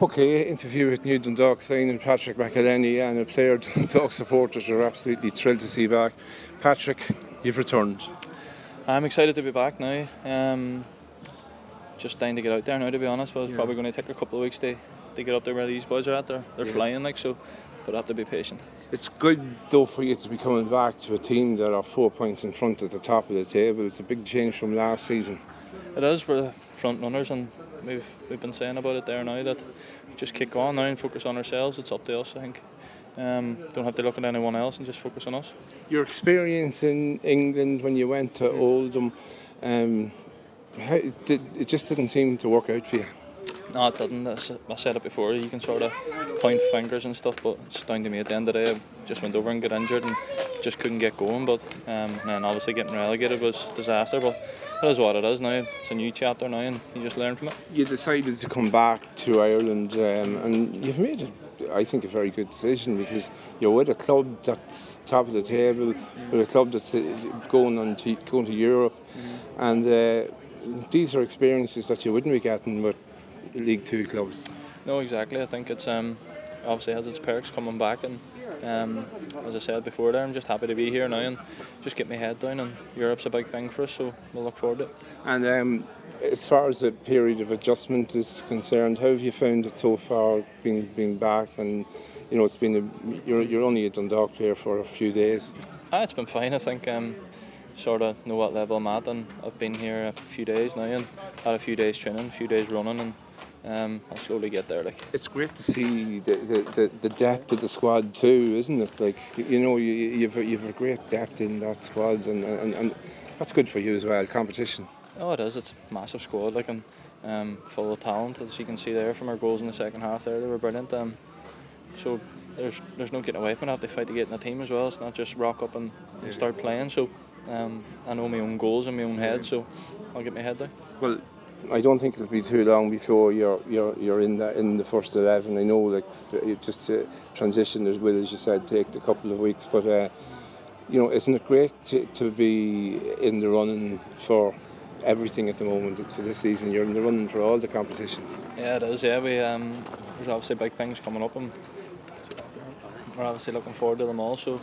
Okay, interview with New Dundalk signing Patrick McElhenney, and a player Dundalk supporters are absolutely thrilled to see back. Patrick, you've returned. I'm excited to be back now. Just dying to get out there now, to be honest, but it's probably going to take a couple of weeks to get up there where these boys are at. They're flying, so, but I have to be patient. It's good though for you to be coming back to a team that are 4 points in front at the top of the table. It's a big change from last season. It is. We're the front runners, and we've been saying about it there now, that just kick on now and focus on ourselves. It's up to us, I think. Don't have to look at anyone else and just focus on us. Your experience in England when you went to Oldham, it just didn't seem to work out for you. No, it didn't. I said it before, you can sort of point fingers and stuff, but it's down to me at the end of the day. I just went over and got injured and just couldn't get going, but then obviously getting relegated was a disaster, but it is what it is now. It's a new chapter now and you just learn from it. You decided to come back to Ireland, and you've made I think a very good decision, because you're with a club that's top of the table, with a club that's going to Europe, and these are experiences that you wouldn't be getting with League Two clubs. No, exactly. I think it's obviously has its perks coming back, and as I said before there, I'm just happy to be here now and just get my head down, and Europe's a big thing for us, so we'll look forward to it. And as far as the period of adjustment is concerned, how have you found it so far being back? And you know, it's been you're only a Dundalk player for a few days. It's been fine. I think sort of know what level I'm at, and I've been here a few days now and had a few days training, a few days running, and I'll slowly get there. It's great to see the depth of the squad too, isn't it? Like, you know, you've a great depth in that squad, and that's good for you as well. Competition. Oh, it is. It's a massive squad, and full of talent, as you can see there from our goals in the second half. There, they were brilliant. So there's no getting away from it. I have to fight to get in the team as well. It's not just rock up and start playing. So I know my own goals in my own head, so I'll get my head down. Well, I don't think it'll be too long before you're in the first 11. I know, just transition as well, as you said, take a couple of weeks, but you know, isn't it great to be in the running for everything at the moment for this season? You're in the running for all the competitions. Yeah, it is. Yeah, there's obviously big things coming up, and we're obviously looking forward to them all. So,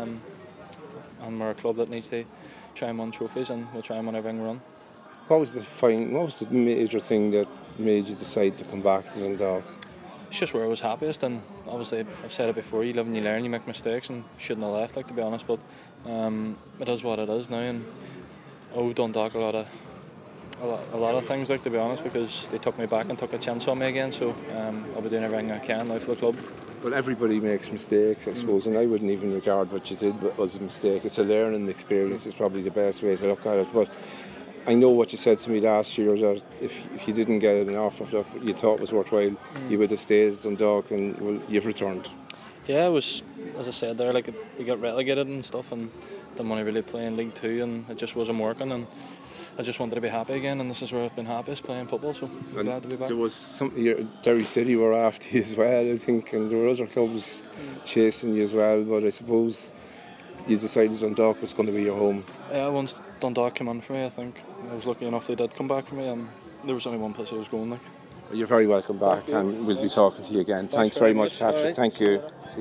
and we're a club that needs to try and win trophies, and we'll try and win everything we run. What was the major thing that made you decide to come back to Dundalk? It's just where I was happiest, and obviously I've said it before, you live and you learn, you make mistakes, and shouldn't have left, to be honest, but it is what it is now, and Dundalk a lot of things, to be honest, because they took me back and took a chance on me again, so I'll be doing everything I can now for the club. Well, everybody makes mistakes, I suppose, and I wouldn't even regard what you did as a mistake. It's a learning experience, it's probably the best way to look at it, but I know what you said to me last year, that if you didn't get an offer that you thought was worthwhile, you would have stayed at Dundalk, and well, you've returned. Yeah, it was, as I said there, we got relegated and stuff, and didn't want to really play in League Two, and it just wasn't working, and I just wanted to be happy again, and this is where I've been happiest, playing football, so I'm glad to be back. There was something, Derry City were after you as well, I think, and there were other clubs chasing you as well, but I suppose you decided Dundalk was going to be your home. Yeah, once Dundalk came in for me, I think I was lucky enough they did come back for me, and there was only one place I was going. You're very welcome back, and we'll be talking to you again. Thanks very much, Patrick. Right. Thank you.